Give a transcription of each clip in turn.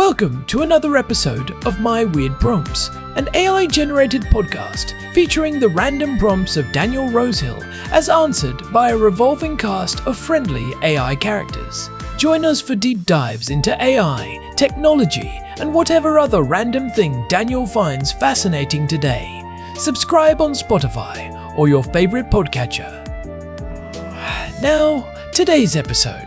Welcome to another episode of My Weird Prompts, an AI-generated podcast featuring the random prompts of Daniel Rosehill as answered by a revolving cast of friendly AI characters. Join us for deep dives into AI, technology, and whatever other random thing Daniel finds fascinating today. Subscribe on Spotify or your favorite podcatcher. Now, today's episode.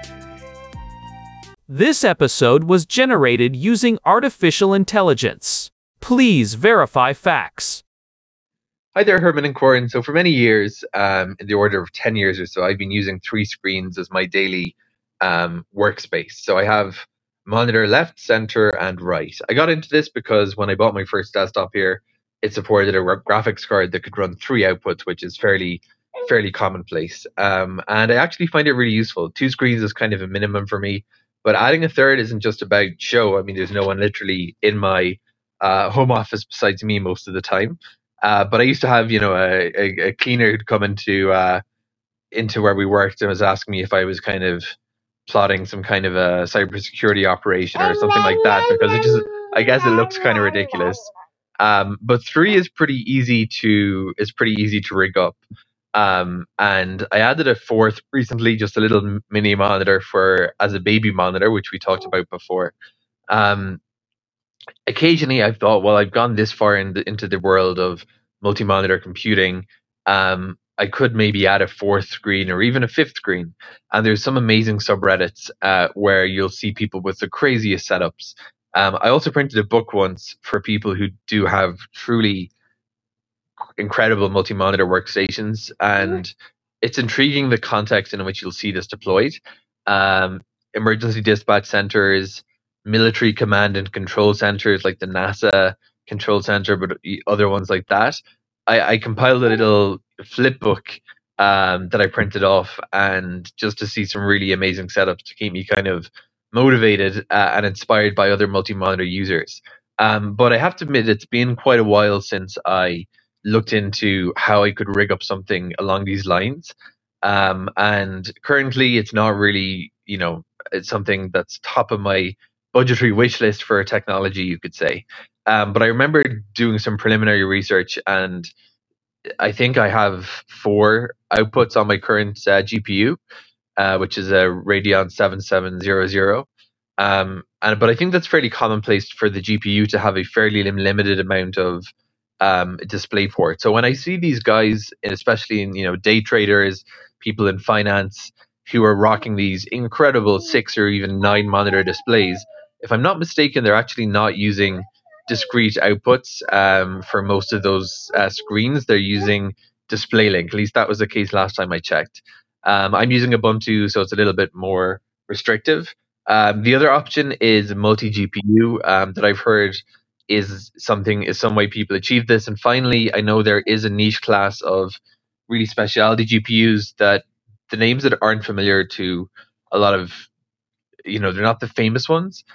This episode was generated using artificial intelligence. Please verify facts. Hi there, Herman and Corin. So for many years, in the order of 10 years or so, I've been using three screens as my daily workspace. So I have monitor left, center, and right. I got into this because when I bought my first desktop here, it supported a graphics card that could run three outputs, which is fairly commonplace. And I actually find it really useful. Two screens is kind of a minimum for me. But adding a third isn't just about show. I mean, there's no one literally in my home office besides me most of the time. But I used to have, a cleaner who'd come into where we worked and was asking me if I was kind of plotting some kind of a cybersecurity operation or something like that, because I guess it looks kind of ridiculous. But three is pretty easy to rig up. And I added a fourth recently, just a little mini monitor as a baby monitor, which we talked about before. Occasionally I've thought, well, I've gone this far into the world of multi-monitor computing. I could maybe add a fourth screen or even a fifth screen. And there's some amazing subreddits where you'll see people with the craziest setups. I also printed a book once for people who do have truly incredible multi-monitor workstations, and it's intriguing the context in which you'll see this deployed. Emergency dispatch centers, military command and control centers like the NASA control center, but other ones like that. I compiled a little flip book that I printed off, and just to see some really amazing setups to keep me kind of motivated and inspired by other multi-monitor users. But I have to admit, it's been quite a while since I looked into how I could rig up something along these lines. And currently it's not really, it's something that's top of my budgetary wish list for technology, you could say. But I remember doing some preliminary research, and I think I have four outputs on my current GPU, which is a Radeon 7700. But I think that's fairly commonplace for the GPU to have a fairly limited amount of display port. So when I see these guys, especially in day traders, people in finance who are rocking these incredible 6 or even 9 monitor displays, if I'm not mistaken, they're actually not using discrete outputs for most of those screens. They're using DisplayLink. At least that was the case last time I checked. I'm using Ubuntu, so it's a little bit more restrictive. The other option is multi-GPU that I've heard is some way people achieve this. And finally, I know there is a niche class of really specialty GPUs that the names that aren't familiar to a lot of, they're not the famous ones.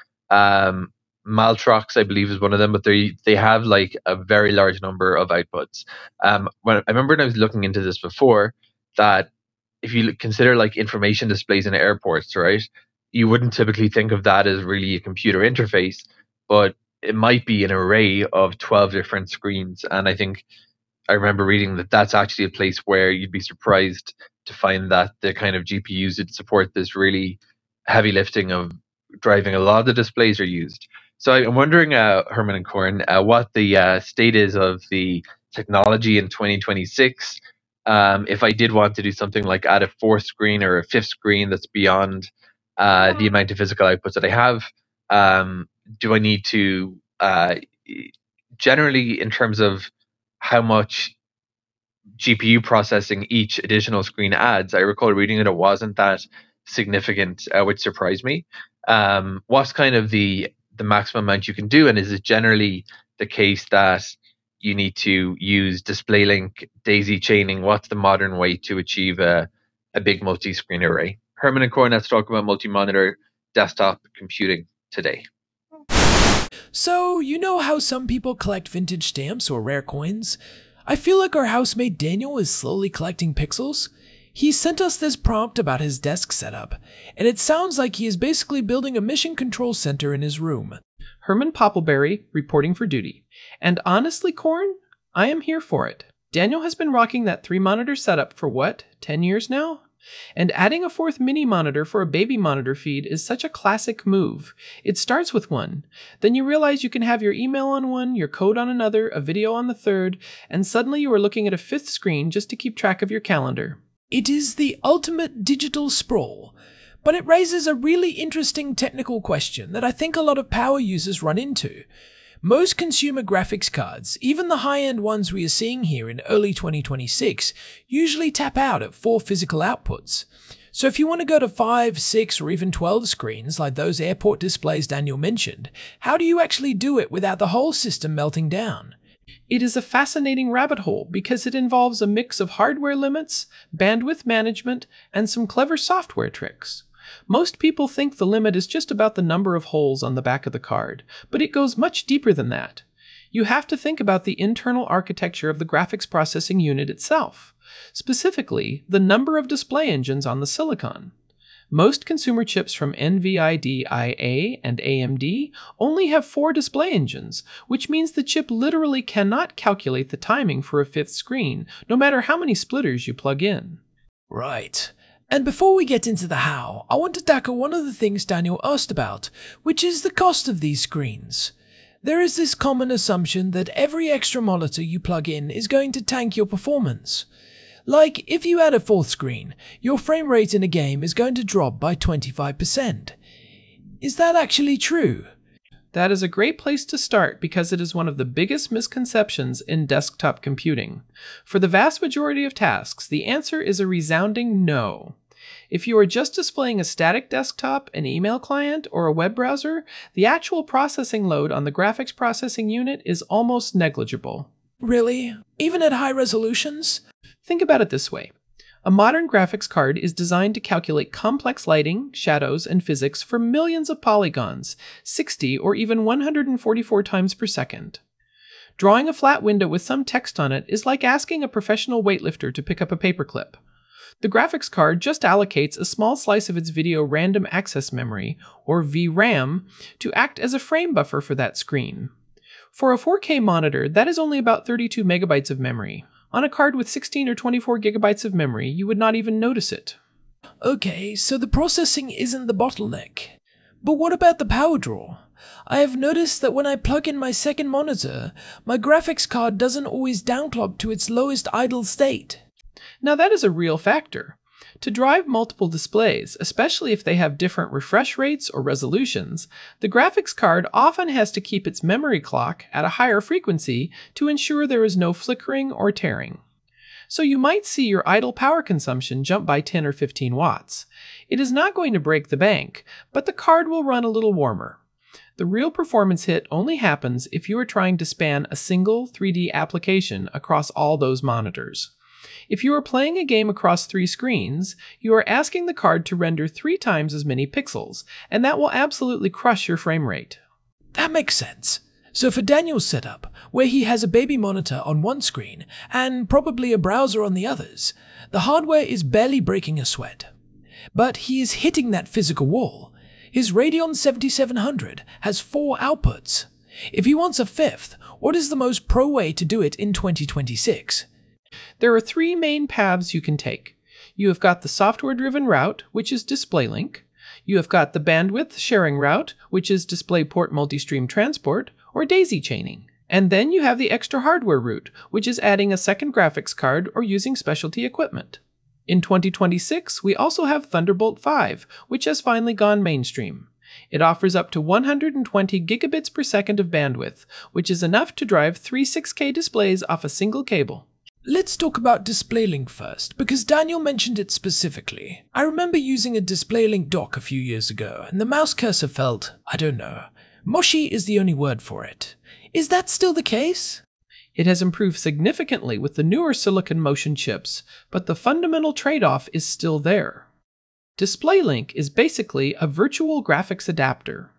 Maltrox, I believe, is one of them, but they have like a very large number of outputs. I remember when I was looking into this before, that if you consider like information displays in airports, right, you wouldn't typically think of that as really a computer interface, but it might be an array of 12 different screens. And I remember reading that that's actually a place where you'd be surprised to find that the kind of GPUs that support this really heavy lifting of driving a lot of the displays are used. So I'm wondering, Herman and Corin, what the state is of the technology in 2026. If I did want to do something like add a fourth screen or a fifth screen that's beyond the amount of physical outputs that I have, do I need to, generally in terms of how much GPU processing each additional screen adds, I recall reading that it wasn't that significant, which surprised me. What's kind of the maximum amount you can do, and is it generally the case that you need to use DisplayLink, daisy chaining? What's the modern way to achieve a big multi-screen array? Herman and Corin, let's talk about multi-monitor desktop computing today. So, you know how some people collect vintage stamps or rare coins? I feel like our housemate Daniel is slowly collecting pixels. He sent us this prompt about his desk setup, and it sounds like he is basically building a mission control center in his room. Herman Poppleberry, reporting for duty. And honestly, Corn, I am here for it. Daniel has been rocking that 3-monitor setup for what, 10 years now? And adding a 4th mini monitor for a baby monitor feed is such a classic move. It starts with one. Then you realize you can have your email on one, your code on another, a video on the third, and suddenly you are looking at a 5th screen just to keep track of your calendar. It is the ultimate digital sprawl, but it raises a really interesting technical question that I think a lot of power users run into. Most consumer graphics cards, even the high-end ones we are seeing here in early 2026, usually tap out at 4 physical outputs. So if you want to go to 5, 6, or even 12 screens like those airport displays Daniel mentioned, how do you actually do it without the whole system melting down? It is a fascinating rabbit hole because it involves a mix of hardware limits, bandwidth management, and some clever software tricks. Most people think the limit is just about the number of holes on the back of the card, but it goes much deeper than that. You have to think about the internal architecture of the graphics processing unit itself, specifically the number of display engines on the silicon. Most consumer chips from NVIDIA and AMD only have 4 display engines, which means the chip literally cannot calculate the timing for a 5th screen, no matter how many splitters you plug in. Right. And before we get into the how, I want to tackle one of the things Daniel asked about, which is the cost of these screens. There is this common assumption that every extra monitor you plug in is going to tank your performance. Like, if you add a 4th screen, your frame rate in a game is going to drop by 25%. Is that actually true? That is a great place to start because it is one of the biggest misconceptions in desktop computing. For the vast majority of tasks, the answer is a resounding no. If you are just displaying a static desktop, an email client, or a web browser, the actual processing load on the graphics processing unit is almost negligible. Really? Even at high resolutions? Think about it this way. A modern graphics card is designed to calculate complex lighting, shadows, and physics for millions of polygons, 60 or even 144 times per second. Drawing a flat window with some text on it is like asking a professional weightlifter to pick up a paperclip. The graphics card just allocates a small slice of its video random access memory, or VRAM, to act as a frame buffer for that screen. For a 4K monitor, that is only about 32 megabytes of memory. On a card with 16 or 24 gigabytes of memory, you would not even notice it. Okay, so the processing isn't the bottleneck. But what about the power draw? I have noticed that when I plug in my second monitor, my graphics card doesn't always downclock to its lowest idle state. Now that is a real factor. To drive multiple displays, especially if they have different refresh rates or resolutions, the graphics card often has to keep its memory clock at a higher frequency to ensure there is no flickering or tearing. So you might see your idle power consumption jump by 10 or 15 watts. It is not going to break the bank, but the card will run a little warmer. The real performance hit only happens if you are trying to span a single 3D application across all those monitors. If you are playing a game across 3 screens, you are asking the card to render 3 times as many pixels, and that will absolutely crush your frame rate. That makes sense. So for Daniel's setup, where he has a baby monitor on one screen and probably a browser on the others, the hardware is barely breaking a sweat. But he is hitting that physical wall. His Radeon 7700 has 4 outputs. If he wants a 5th, what is the most pro way to do it in 2026? There are 3 main paths you can take. You have got the software-driven route, which is DisplayLink. You have got the bandwidth sharing route, which is DisplayPort Multistream Transport, or daisy chaining. And then you have the extra hardware route, which is adding a second graphics card or using specialty equipment. In 2026, we also have Thunderbolt 5, which has finally gone mainstream. It offers up to 120 gigabits per second of bandwidth, which is enough to drive 3 6K displays off a single cable. Let's talk about DisplayLink first, because Daniel mentioned it specifically. I remember using a DisplayLink dock a few years ago, and the mouse cursor felt, I don't know, mushy is the only word for it. Is that still the case? It has improved significantly with the newer Silicon Motion chips, but the fundamental trade-off is still there. DisplayLink is basically a virtual graphics adapter.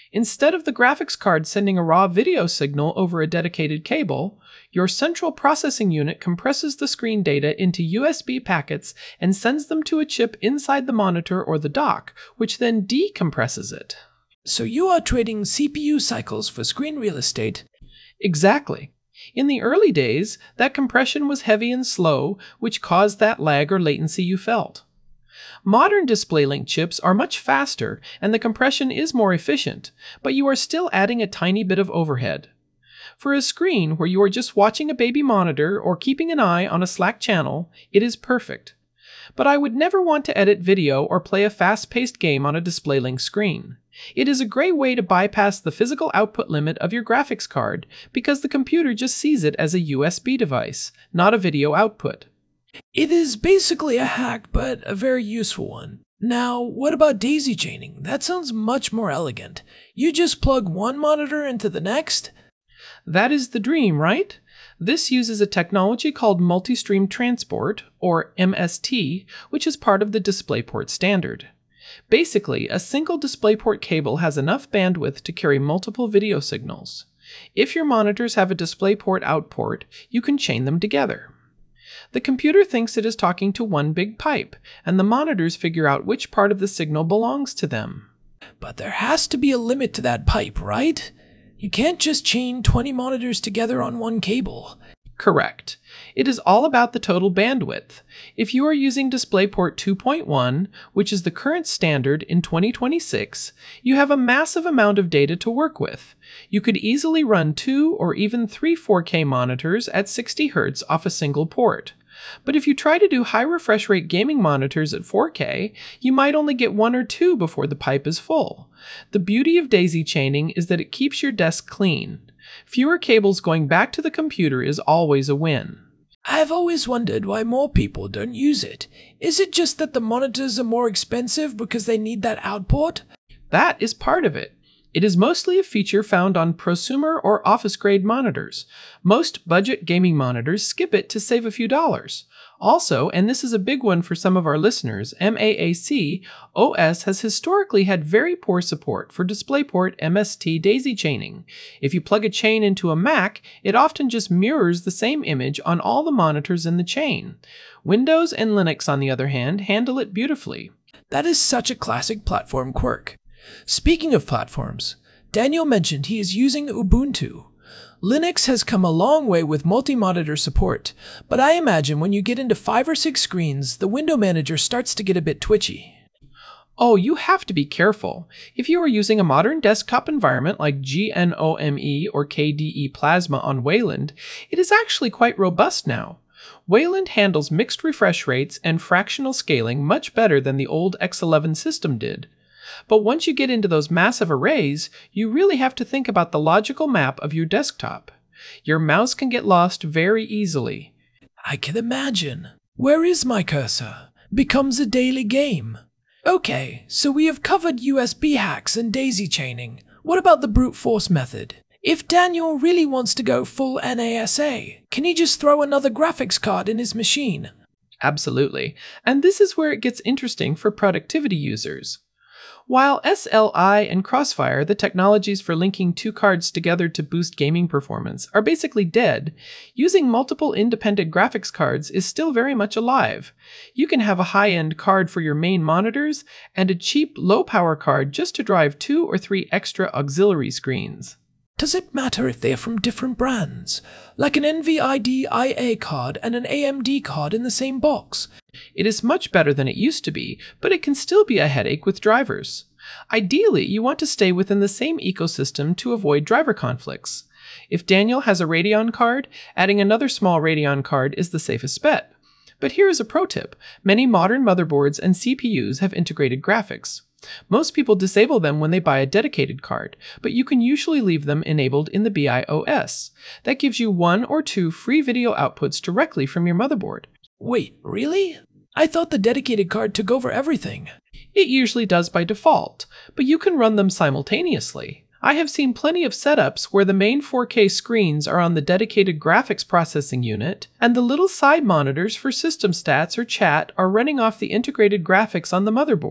Instead of the graphics card sending a raw video signal over a dedicated cable, your central processing unit compresses the screen data into USB packets and sends them to a chip inside the monitor or the dock, which then decompresses it. So you are trading CPU cycles for screen real estate? Exactly. In the early days, that compression was heavy and slow, which caused that lag or latency you felt. Modern DisplayLink chips are much faster and the compression is more efficient, but you are still adding a tiny bit of overhead. For a screen where you are just watching a baby monitor or keeping an eye on a Slack channel, it is perfect. But I would never want to edit video or play a fast-paced game on a DisplayLink screen. It is a great way to bypass the physical output limit of your graphics card because the computer just sees it as a USB device, not a video output. It is basically a hack, but a very useful one. Now, what about daisy chaining? That sounds much more elegant. You just plug one monitor into the next? That is the dream, right? This uses a technology called multi-stream transport, or MST, which is part of the DisplayPort standard. Basically, a single DisplayPort cable has enough bandwidth to carry multiple video signals. If your monitors have a DisplayPort out port, you can chain them together. The computer thinks it is talking to one big pipe, and the monitors figure out which part of the signal belongs to them. But there has to be a limit to that pipe, right? You can't just chain 20 monitors together on one cable. Correct. It is all about the total bandwidth. If you are using DisplayPort 2.1, which is the current standard in 2026, you have a massive amount of data to work with. You could easily run 2 or even 3 4K monitors at 60 Hz off a single port. But if you try to do high refresh rate gaming monitors at 4K, you might only get 1 or 2 before the pipe is full. The beauty of daisy chaining is that it keeps your desk clean. Fewer cables going back to the computer is always a win. I've always wondered why more people don't use it. Is it just that the monitors are more expensive because they need that output? That is part of it. It is mostly a feature found on prosumer or office-grade monitors. Most budget gaming monitors skip it to save a few dollars. Also, and this is a big one for some of our listeners, MAAC OS has historically had very poor support for DisplayPort MST daisy chaining. If you plug a chain into a Mac, it often just mirrors the same image on all the monitors in the chain. Windows and Linux, on the other hand, handle it beautifully. That is such a classic platform quirk. Speaking of platforms, Daniel mentioned he is using Ubuntu. Linux has come a long way with multi-monitor support, but I imagine when you get into 5 or 6 screens, the window manager starts to get a bit twitchy. Oh, you have to be careful. If you are using a modern desktop environment like GNOME or KDE Plasma on Wayland, it is actually quite robust now. Wayland handles mixed refresh rates and fractional scaling much better than the old X11 system did. But once you get into those massive arrays, you really have to think about the logical map of your desktop. Your mouse can get lost very easily. I can imagine. Where is my cursor? Becomes a daily game. Okay, so we have covered USB hacks and daisy chaining. What about the brute force method? If Daniel really wants to go full NASA, can he just throw another graphics card in his machine? Absolutely. And this is where it gets interesting for productivity users. While SLI and Crossfire, the technologies for linking 2 cards together to boost gaming performance, are basically dead, using multiple independent graphics cards is still very much alive. You can have a high-end card for your main monitors, and a cheap, low-power card just to drive 2 or 3 extra auxiliary screens. Does it matter if they are from different brands? Like an NVIDIA IA card and an AMD card in the same box? It is much better than it used to be, but it can still be a headache with drivers. Ideally, you want to stay within the same ecosystem to avoid driver conflicts. If Daniel has a Radeon card, adding another small Radeon card is the safest bet. But here is a pro tip. Many modern motherboards and CPUs have integrated graphics. Most people disable them when they buy a dedicated card, but you can usually leave them enabled in the BIOS. That gives you 1 or 2 free video outputs directly from your motherboard. Wait, really? I thought the dedicated card took over everything. It usually does by default, but you can run them simultaneously. I have seen plenty of setups where the main 4K screens are on the dedicated graphics processing unit, and the little side monitors for system stats or chat are running off the integrated graphics on the motherboard.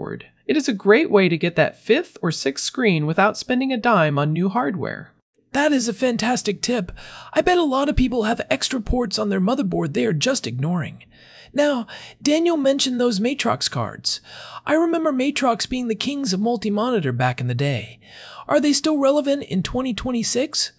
It is a great way to get that 5th or 6th screen without spending a dime on new hardware. That is a fantastic tip. I bet a lot of people have extra ports on their motherboard they are just ignoring. Now, Daniel mentioned those Matrox cards. I remember Matrox being the kings of multi-monitor back in the day. Are they still relevant in 2026?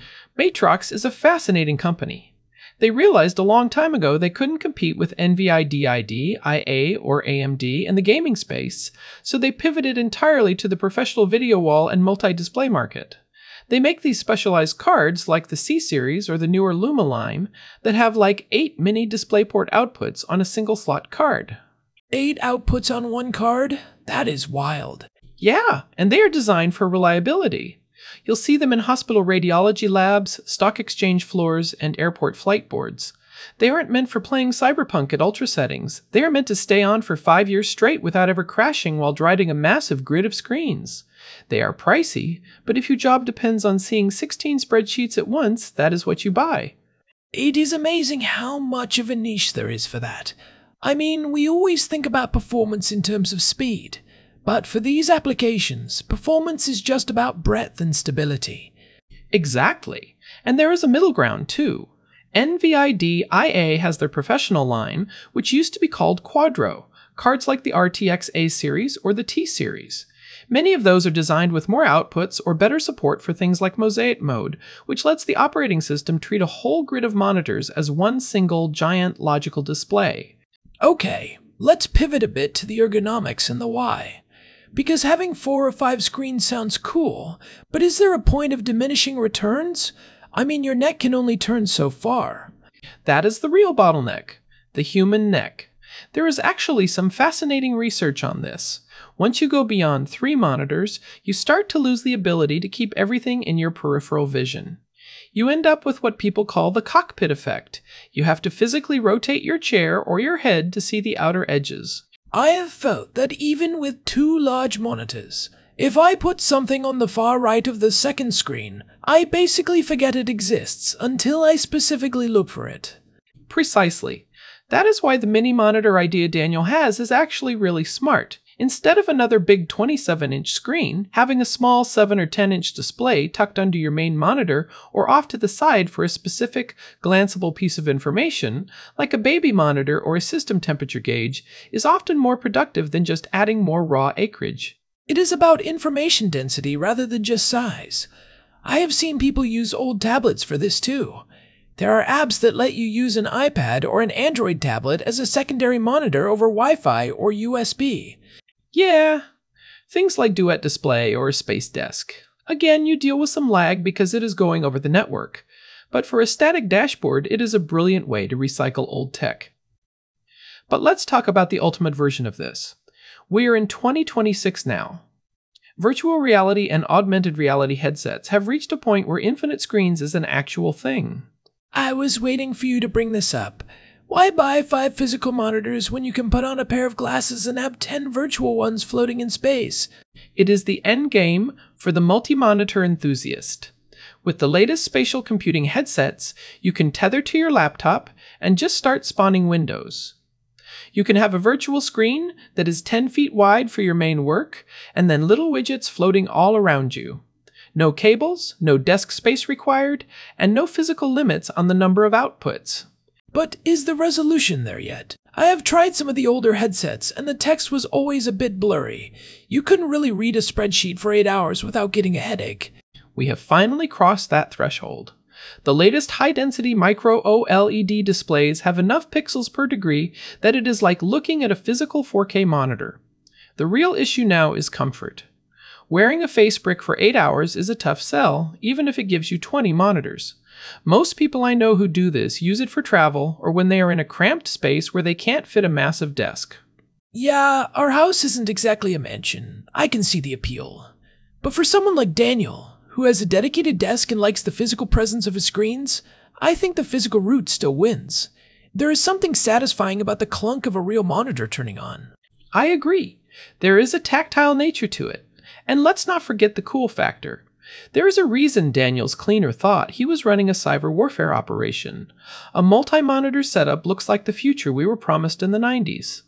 Matrox is a fascinating company. They realized a long time ago they couldn't compete with NVIDIA, IA, or AMD in the gaming space, so they pivoted entirely to the professional video wall and multi-display market. They make these specialized cards like the C-Series or the newer Luma line that have like 8 mini DisplayPort outputs on a single slot card. 8 outputs on one card? That is wild. Yeah, and they are designed for reliability. You'll see them in hospital radiology labs, stock exchange floors, and airport flight boards. They aren't meant for playing Cyberpunk at ultra settings. They are meant to stay on for 5 years straight without ever crashing while driving a massive grid of screens. They are pricey, but if your job depends on seeing 16 spreadsheets at once, that is what you buy. It is amazing how much of a niche there is for that. I mean, we always think about performance in terms of speed, but for these applications, performance is just about breadth and stability. Exactly. And there is a middle ground, too. NVIDIA IA has their professional line, which used to be called Quadro, cards like the RTX A-Series or the T-Series. Many of those are designed with more outputs or better support for things like Mosaic mode, which lets the operating system treat a whole grid of monitors as one single giant logical display. Okay, let's pivot a bit to the ergonomics and the why. Because having 4 or 5 screens sounds cool, but is there a point of diminishing returns? I mean, your neck can only turn so far. That is the real bottleneck, the human neck. There is actually some fascinating research on this. Once you go beyond 3 monitors, you start to lose the ability to keep everything in your peripheral vision. You end up with what people call the cockpit effect. You have to physically rotate your chair or your head to see the outer edges. I have felt that even with 2 large monitors, if I put something on the far right of the second screen, I basically forget it exists until I specifically look for it. Precisely. That is why the mini monitor idea Daniel has is actually really smart. Instead of another big 27-inch screen, having a small 7 or 10-inch display tucked under your main monitor or off to the side for a specific, glanceable piece of information, like a baby monitor or a system temperature gauge, is often more productive than just adding more raw acreage. It is about information density rather than just size. I have seen people use old tablets for this too. There are apps that let you use an iPad or an Android tablet as a secondary monitor over Wi-Fi or USB. Yeah, things like Duet Display or Space Desk. Again, you deal with some lag because it is going over the network. But for a static dashboard, it is a brilliant way to recycle old tech. But let's talk about the ultimate version of this. We are in 2026 now. Virtual reality and augmented reality headsets have reached a point where infinite screens is an actual thing. I was waiting for you to bring this up. Why buy 5 physical monitors when you can put on a pair of glasses and have 10 virtual ones floating in space? It is the end game for the multi-monitor enthusiast. With the latest spatial computing headsets, you can tether to your laptop and just start spawning windows. You can have a virtual screen that is 10 feet wide for your main work, and then little widgets floating all around you. No cables, no desk space required, and no physical limits on the number of outputs. But is the resolution there yet? I have tried some of the older headsets, and the text was always a bit blurry. You couldn't really read a spreadsheet for 8 hours without getting a headache. We have finally crossed that threshold. The latest high-density micro OLED displays have enough pixels per degree that it is like looking at a physical 4K monitor. The real issue now is comfort. Wearing a face brick for 8 hours is a tough sell, even if it gives you 20 monitors. Most people I know who do this use it for travel or when they are in a cramped space where they can't fit a massive desk. Yeah, our house isn't exactly a mansion. I can see the appeal. But for someone like Daniel, who has a dedicated desk and likes the physical presence of his screens, I think the physical route still wins. There is something satisfying about the clunk of a real monitor turning on. I agree. There is a tactile nature to it. And let's not forget the cool factor. There is a reason Daniel's cleaner thought he was running a cyber warfare operation. A multi-monitor setup looks like the future we were promised in the 90s.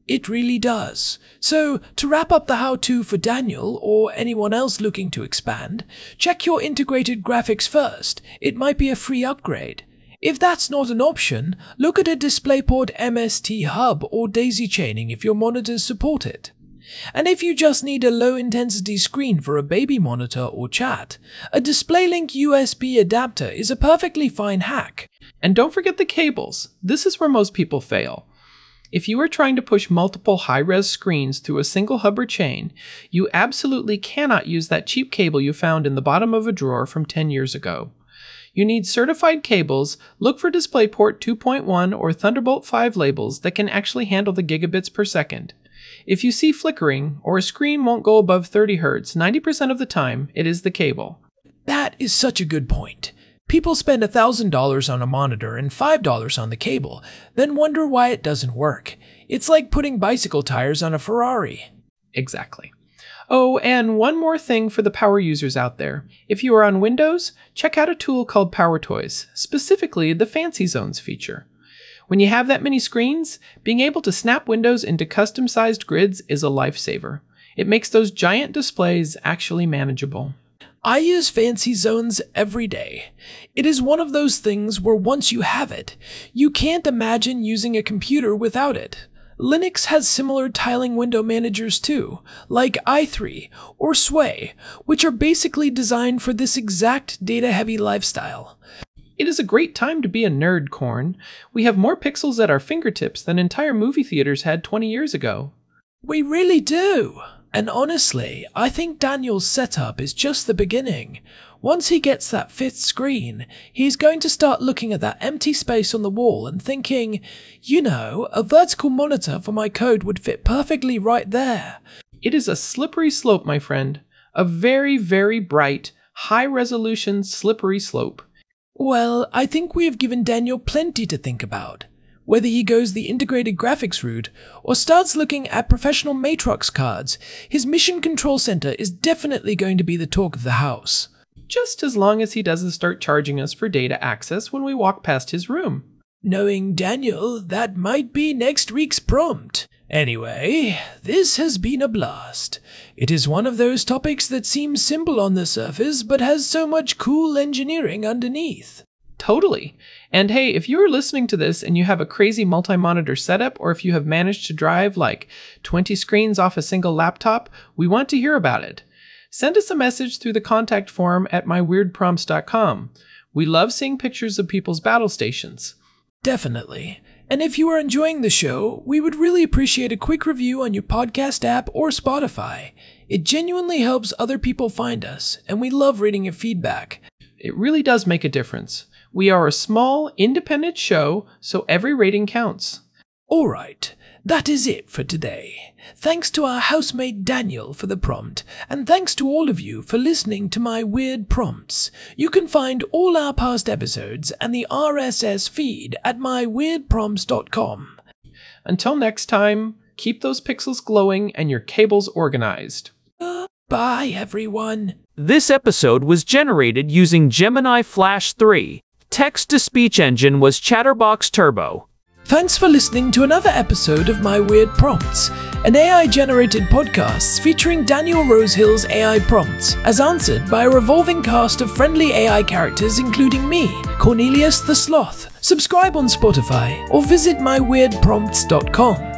It really does. So, to wrap up the how-to for Daniel, or anyone else looking to expand, check your integrated graphics first. It might be a free upgrade. If that's not an option, look at a DisplayPort MST hub or daisy chaining if your monitors support it. And if you just need a low-intensity screen for a baby monitor or chat, a DisplayLink USB adapter is a perfectly fine hack. And don't forget the cables. This is where most people fail. If you are trying to push multiple high-res screens through a single hub or chain, you absolutely cannot use that cheap cable you found in the bottom of a drawer from 10 years ago. You need certified cables. Look for DisplayPort 2.1 or Thunderbolt 5 labels that can actually handle the gigabits per second. If you see flickering, or a screen won't go above 30 Hz, 90% of the time, it is the cable. That is such a good point. People spend $1,000 on a monitor and $5 on the cable, then wonder why it doesn't work. It's like putting bicycle tires on a Ferrari. Exactly. Oh, and one more thing for the power users out there. If you are on Windows, check out a tool called PowerToys, specifically the Fancy Zones feature. When you have that many screens, being able to snap windows into custom-sized grids is a lifesaver. It makes those giant displays actually manageable. I use Fancy Zones every day. It is one of those things where once you have it, you can't imagine using a computer without it. Linux has similar tiling window managers too, like i3 or Sway, which are basically designed for this exact data-heavy lifestyle. It is a great time to be a nerd, Corn. We have more pixels at our fingertips than entire movie theaters had 20 years ago. We really do. And honestly, I think Daniel's setup is just the beginning. Once he gets that 5th screen, he's going to start looking at that empty space on the wall and thinking, you know, a vertical monitor for my code would fit perfectly right there. It is a slippery slope, my friend. A very, very bright, high-resolution, slippery slope. Well, I think we have given Daniel plenty to think about. Whether he goes the integrated graphics route or starts looking at professional Matrox cards, his Mission Control Center is definitely going to be the talk of the house. Just as long as he doesn't start charging us for data access when we walk past his room. Knowing Daniel, that might be next week's prompt. Anyway, this has been a blast. It is one of those topics that seems simple on the surface, but has so much cool engineering underneath. Totally. And hey, if you are listening to this and you have a crazy multi-monitor setup, or if you have managed to drive like 20 screens off a single laptop, we want to hear about it. Send us a message through the contact form at myweirdprompts.com. We love seeing pictures of people's battle stations. Definitely. And if you are enjoying the show, we would really appreciate a quick review on your podcast app or Spotify. It genuinely helps other people find us, and we love reading your feedback. It really does make a difference. We are a small, independent show, so every rating counts. Alright, that is it for today. Thanks to our housemate Daniel for the prompt, and thanks to all of you for listening to my weird prompts. You can find all our past episodes and the RSS feed at myweirdprompts.com. Until next time, keep those pixels glowing and your cables organized. Bye, everyone. This episode was generated using Gemini Flash 3. Text-to-speech engine was Chatterbox Turbo. Thanks for listening to another episode of My Weird Prompts, an AI-generated podcast featuring Daniel Rosehill's AI prompts, as answered by a revolving cast of friendly AI characters including me, Cornelius the Sloth. Subscribe on Spotify or visit myweirdprompts.com.